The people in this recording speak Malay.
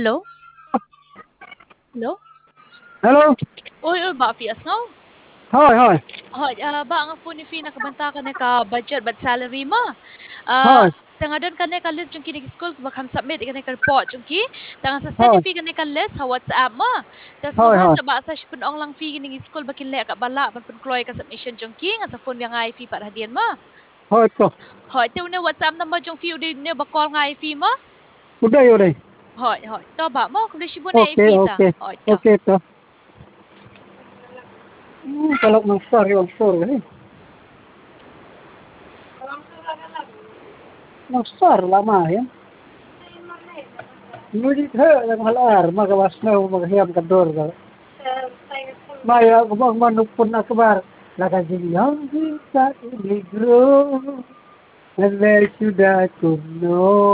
Hello? Hello? Hello. Oy, ba fias no? Hi, hi. Hoy, ba ang phone ni Fi nakabanta ka na ka budget but salary mo? Hi, Tangadon ka na ka list yung kinig school bakam submit ka na ka report yung ki. Tangan sa send hi, Fi ka na ka list sa WhatsApp mo. Tas hi, hi. mabasa ba sa sipon ong lang Fi kinig school bakin le ka bala pan kloy ka submission yung ki nga sa phone nga nga Fi para hadian mo. Hi, to. Hoy, tayo na WhatsApp na mo yung Fi di na ba call nga Fi mo? Uday, uday. Hoy. To ba mo kung sibo na Okay, Fi ta. okay. Hoy, to. Okay, to. Kalau ng star yung store. Ng star, lama yan. Ngunit lang halar, magawas na maghiyam ka door. Maya, kumang manupon na kabar. Nakagiyang kita iligro. And there should I could know.